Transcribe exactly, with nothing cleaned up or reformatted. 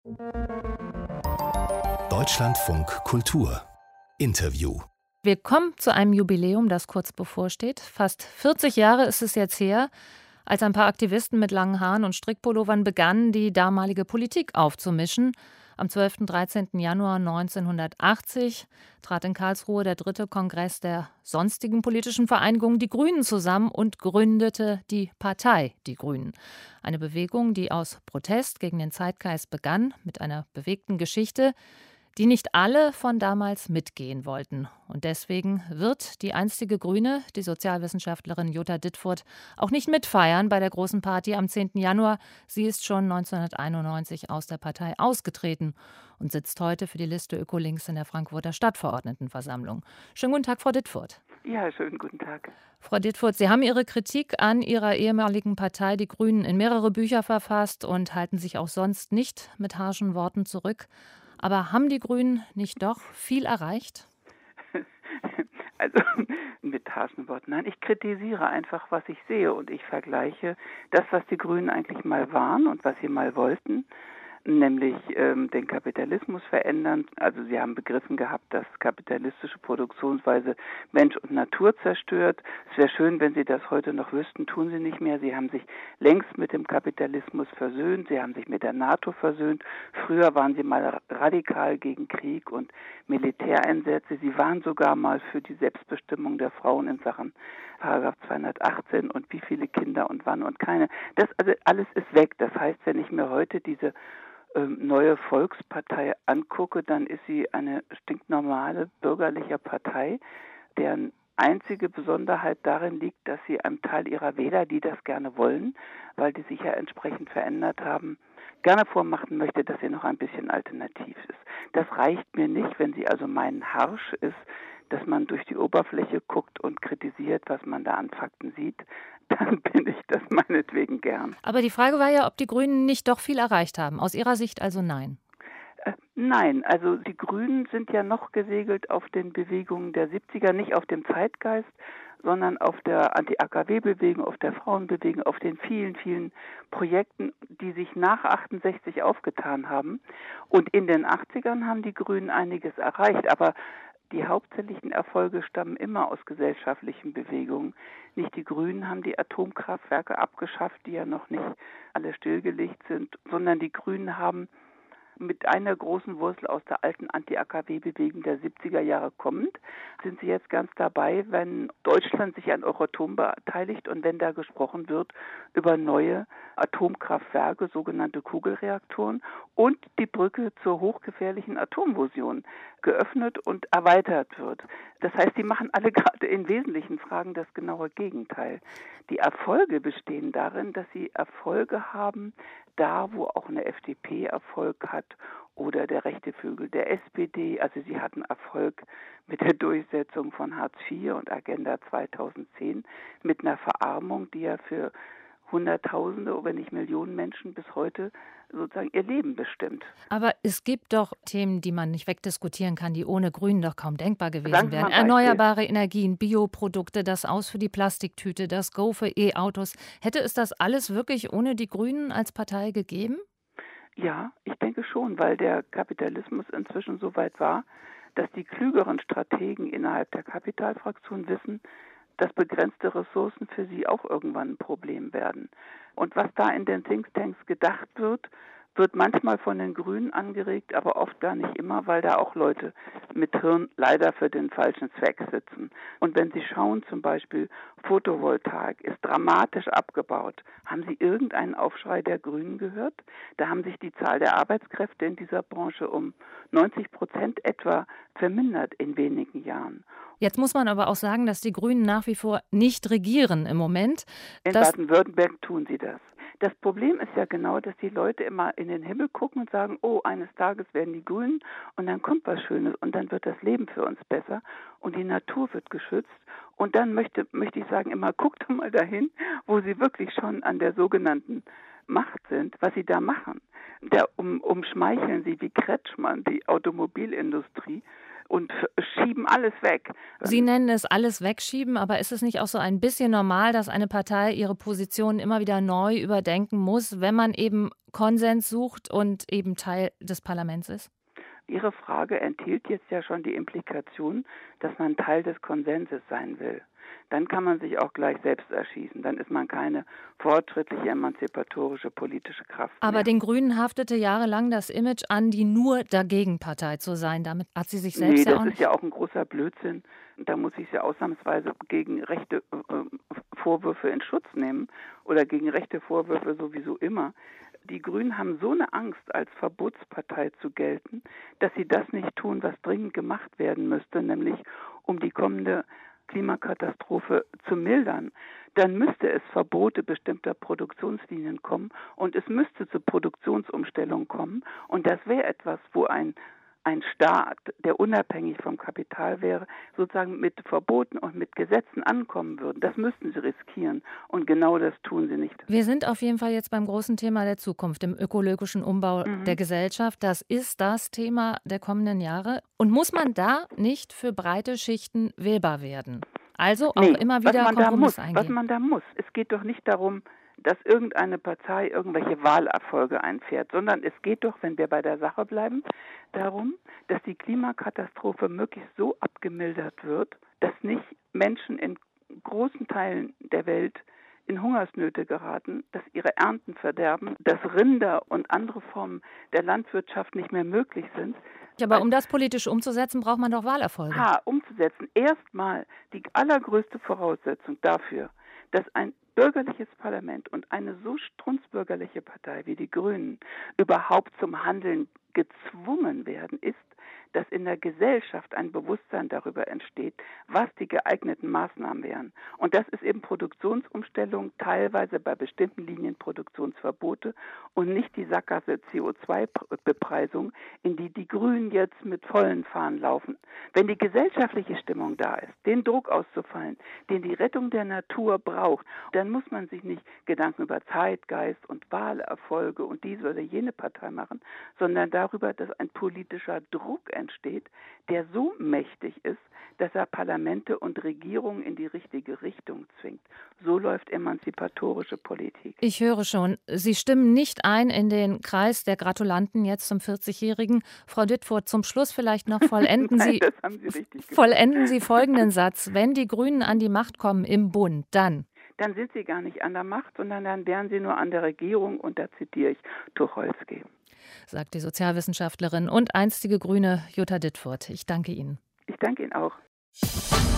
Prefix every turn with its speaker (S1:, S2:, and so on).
S1: Deutschlandfunk Kultur Interview.
S2: Wir kommen zu einem Jubiläum, das kurz bevorsteht. Fast vierzig Jahre ist es jetzt her, als ein paar Aktivisten mit langen Haaren und Strickpullovern begannen, die damalige Politik aufzumischen. Am zwölften und dreizehnten Januar neunzehnhundertachtzig trat in Karlsruhe der dritte Kongress der sonstigen politischen Vereinigung Die Grünen zusammen und gründete die Partei Die Grünen. Eine Bewegung, die aus Protest gegen den Zeitgeist begann, mit einer bewegten Geschichte, die nicht alle von damals mitgehen wollten. Und deswegen wird die einstige Grüne, die Sozialwissenschaftlerin Jutta Dittfurt, auch nicht mitfeiern bei der großen Party am zehnten Januar. Sie ist schon neunzehnhunderteinundneunzig aus der Partei ausgetreten und sitzt heute für die Liste Ökolinks in der Frankfurter Stadtverordnetenversammlung. Schönen guten Tag, Frau Dittfurt.
S3: Ja, schönen guten Tag.
S2: Frau Dittfurt, Sie haben Ihre Kritik an Ihrer ehemaligen Partei, die Grünen, in mehrere Bücher verfasst und halten sich auch sonst nicht mit harschen Worten zurück. Aber haben die Grünen nicht doch viel erreicht?
S3: Also mit harschen Worten. Nein, ich kritisiere einfach, was ich sehe und ich vergleiche das, was die Grünen eigentlich mal waren und was sie mal wollten, nämlich ähm, den Kapitalismus verändern. Also sie haben begriffen gehabt, dass kapitalistische Produktionsweise Mensch und Natur zerstört. Es wäre schön, wenn sie das heute noch wüssten, tun sie nicht mehr. Sie haben sich längst mit dem Kapitalismus versöhnt, sie haben sich mit der NATO versöhnt. Früher waren sie mal radikal gegen Krieg und Militäreinsätze. Sie waren sogar mal für die Selbstbestimmung der Frauen in Sachen Paragraph zweihundertachtzehn und wie viele Kinder und wann und keine. Das also alles ist weg. Das heißt, wenn ich mir heute diese neue Volkspartei angucke, dann ist sie eine stinknormale bürgerliche Partei, deren einzige Besonderheit darin liegt, dass sie einem Teil ihrer Wähler, die das gerne wollen, weil die sich ja entsprechend verändert haben, gerne vormachen möchte, dass sie noch ein bisschen alternativ ist. Das reicht mir nicht, wenn sie also meinen, harsch ist, dass man durch die Oberfläche guckt und kritisiert, was man da an Fakten sieht, dann bin ich das meinetwegen gern.
S2: Aber die Frage war ja, ob die Grünen nicht doch viel erreicht haben. Aus Ihrer Sicht also nein.
S3: Äh, nein, also die Grünen sind ja noch gesegelt auf den Bewegungen der siebziger, nicht auf dem Zeitgeist, sondern auf der Anti-A K W-Bewegung, auf der Frauenbewegung, auf den vielen, vielen Projekten, die sich nach achtundsechzig aufgetan haben. Und in den achtzigern haben die Grünen einiges erreicht, aber die hauptsächlichen Erfolge stammen immer aus gesellschaftlichen Bewegungen. Nicht die Grünen haben die Atomkraftwerke abgeschafft, die ja noch nicht alle stillgelegt sind, sondern die Grünen haben mit einer großen Wurzel aus der alten Anti-A K W-Bewegung der siebziger Jahre kommend, sind sie jetzt ganz dabei, wenn Deutschland sich an Euratom beteiligt und wenn da gesprochen wird über neue Atomkraftwerke, sogenannte Kugelreaktoren und die Brücke zur hochgefährlichen Atomfusion geöffnet und erweitert wird. Das heißt, die machen alle gerade in wesentlichen Fragen das genaue Gegenteil. Die Erfolge bestehen darin, dass sie Erfolge haben, da wo auch eine F D P Erfolg hat oder der rechte Flügel der S P D. Also sie hatten Erfolg mit der Durchsetzung von Hartz vier und Agenda zweitausendzehn mit einer Verarmung, die ja für Hunderttausende, wenn nicht Millionen Menschen bis heute sozusagen ihr Leben bestimmt.
S2: Aber es gibt doch Themen, die man nicht wegdiskutieren kann, die ohne Grünen doch kaum denkbar gewesen
S3: Sagen Sie
S2: wären.
S3: mal ein Beispiel.
S2: Erneuerbare Energien, Bioprodukte, das Aus für die Plastiktüte, das Go für E-Autos. Hätte es das alles wirklich ohne die Grünen als Partei gegeben?
S3: Ja, ich denke schon, weil der Kapitalismus inzwischen so weit war, dass die klügeren Strategen innerhalb der Kapitalfraktion wissen, dass begrenzte Ressourcen für sie auch irgendwann ein Problem werden. Und was da in den Thinktanks gedacht wird, wird manchmal von den Grünen angeregt, aber oft gar nicht immer, weil da auch Leute mit Hirn leider für den falschen Zweck sitzen. Und wenn Sie schauen, zum Beispiel Photovoltaik ist dramatisch abgebaut. Haben Sie irgendeinen Aufschrei der Grünen gehört? Da haben sich die Zahl der Arbeitskräfte in dieser Branche um neunzig Prozent etwa vermindert in wenigen Jahren.
S2: Jetzt muss man aber auch sagen, dass die Grünen nach wie vor nicht regieren im Moment.
S3: In Baden-Württemberg tun sie das. Das Problem ist ja genau, dass die Leute immer in den Himmel gucken und sagen, oh, eines Tages werden die Grünen und dann kommt was Schönes und dann wird das Leben für uns besser und die Natur wird geschützt. Und dann möchte, möchte ich sagen, immer guckt doch mal dahin, wo sie wirklich schon an der sogenannten Macht sind, was sie da machen. Da um, umschmeicheln sie wie Kretschmann die Automobilindustrie und schieben alles weg.
S2: Sie nennen es alles wegschieben, aber ist es nicht auch so ein bisschen normal, dass eine Partei ihre Position immer wieder neu überdenken muss, wenn man eben Konsens sucht und eben Teil des Parlaments ist?
S3: Ihre Frage enthielt jetzt ja schon die Implikation, dass man Teil des Konsenses sein will. Dann kann man sich auch gleich selbst erschießen. Dann ist man keine fortschrittliche, emanzipatorische politische Kraft mehr.
S2: Aber den Grünen haftete jahrelang das Image an, die nur Dagegenpartei zu sein. Damit hat sie sich selbst
S3: nee,
S2: ja auch
S3: das
S2: nicht...
S3: ist ja auch ein großer Blödsinn. Da muss ich sie ausnahmsweise gegen rechte äh, Vorwürfe in Schutz nehmen oder gegen rechte Vorwürfe sowieso immer. Die Grünen haben so eine Angst, als Verbotspartei zu gelten, dass sie das nicht tun, was dringend gemacht werden müsste, nämlich um die kommende Klimakatastrophe zu mildern. Dann müsste es Verbote bestimmter Produktionslinien kommen und es müsste zu Produktionsumstellungen kommen. Und das wäre etwas, wo ein ein Staat, der unabhängig vom Kapital wäre, sozusagen mit Verboten und mit Gesetzen ankommen würde. Das müssten sie riskieren. Und genau das tun sie nicht.
S2: Wir sind auf jeden Fall jetzt beim großen Thema der Zukunft, dem ökologischen Umbau mhm. der Gesellschaft. Das ist das Thema der kommenden Jahre. Und muss man da nicht für breite Schichten wählbar werden? Also auch nee, immer wieder Kompromisse eingehen.
S3: Was man da muss. Es geht doch nicht darum, dass irgendeine Partei irgendwelche Wahlerfolge einfährt, sondern es geht doch, wenn wir bei der Sache bleiben, darum, dass die Klimakatastrophe möglichst so abgemildert wird, dass nicht Menschen in großen Teilen der Welt in Hungersnöte geraten, dass ihre Ernten verderben, dass Rinder und andere Formen der Landwirtschaft nicht mehr möglich sind.
S2: Aber um das politisch umzusetzen, braucht man doch Wahlerfolge.
S3: Ha, umzusetzen. Erstmal die allergrößte Voraussetzung dafür, dass ein bürgerliches Parlament und eine so strunzbürgerliche Partei wie die Grünen überhaupt zum Handeln gezwungen werden, ist, dass in der Gesellschaft ein Bewusstsein darüber entsteht, was die geeigneten Maßnahmen wären. Und das ist eben Produktionsumstellung, teilweise bei bestimmten Linien Produktionsverbote und nicht die Sackgasse C O zwei Bepreisung, in die die Grünen jetzt mit vollen Fahnen laufen. Wenn die gesellschaftliche Stimmung da ist, den Druck auszufallen, den die Rettung der Natur braucht, dann muss man sich nicht Gedanken über Zeitgeist und Wahlerfolge und diese oder jene Partei machen, sondern darüber, dass ein politischer Druck entsteht, der so mächtig ist, dass er Parlamente und Regierungen in die richtige Richtung zwingt. So läuft emanzipatorische Politik.
S2: Ich höre schon, Sie stimmen nicht ein in den Kreis der Gratulanten jetzt zum vierzigjährigen. Frau Dittfurt, zum Schluss vielleicht noch vollenden
S3: Nein,
S2: Sie,
S3: das haben Sie richtig
S2: vollenden Sie folgenden Satz. Wenn die Grünen an die Macht kommen im Bund, dann...
S3: Dann sind sie gar nicht an der Macht, sondern dann wären sie nur an der Regierung. Und da zitiere ich Tucholsky.
S2: Sagt die Sozialwissenschaftlerin und einstige Grüne Jutta Dittfurt. Ich danke Ihnen.
S3: Ich danke Ihnen auch.